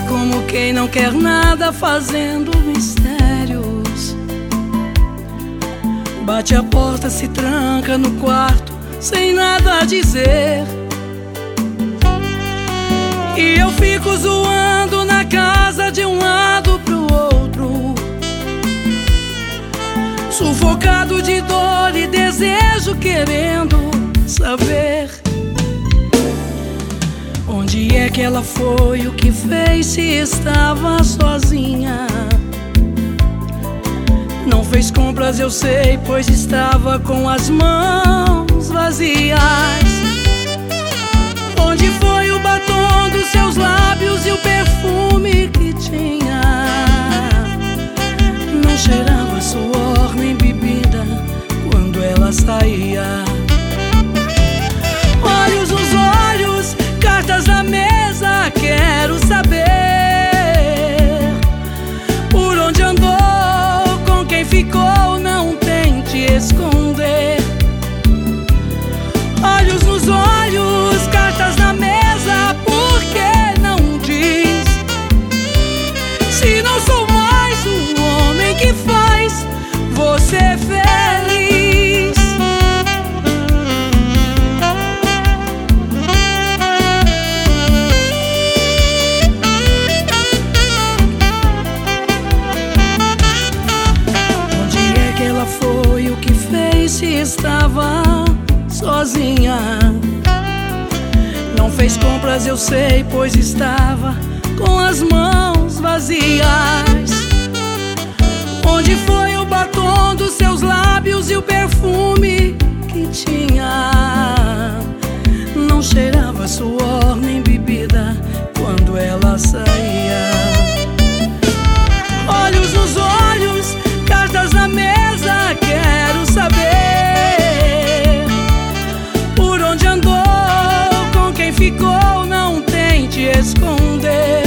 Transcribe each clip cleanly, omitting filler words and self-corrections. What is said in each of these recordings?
como quem não quer nada, fazendo mistérios. Bate a porta, se tranca no quarto, sem nada a dizer. E eu fico zoando na casa de um lado pro outro, sufocado de dor e desejo, querendo saber onde é que ela foi, o que fez, se estava sozinha. Não fez compras, eu sei, pois estava com as mãos vazias. Onde foi o batom dos seus lábios e o perfume que tinha? Não cheirava suor nem bebida quando ela saía. Olhos nos olhos, cartas na mesa, quero saber por onde andou, com quem ficou, não tente esconder. Olhos nos olhos, cartas na mesa, por que não diz? Se não sou mais um homem que faz você feliz. Onde é que ela foi, o que fez, se estava sozinha? Não fez compras, eu sei, pois estava com as mãos vazias. Onde foi o batom dos seus lábios e o perfume que tinha? Não cheirava suor nem bebida quando ela saía. Olhos nos olhos, cartas na mesa, quero saber por onde andou, com quem ficou, não tente esconder.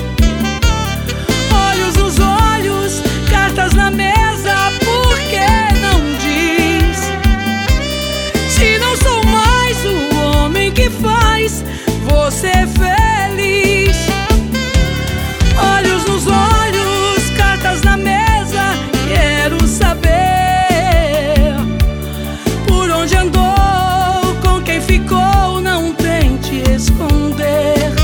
Olhos nos olhos, cartas na mesa, por que não diz? Se não sou mais o homem que faz você feliz. Olhos nos olhos, cartas na mesa, quero saber por onde andou, com quem ficou, não tente esconder.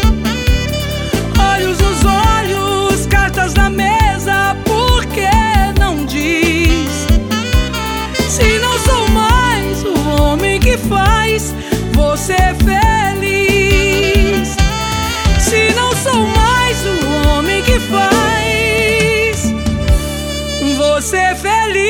Olhos nos olhos, cartas na mesa, por que não diz? Se não sou mais o homem que faz você feliz. Se não sou mais o homem que faz você feliz.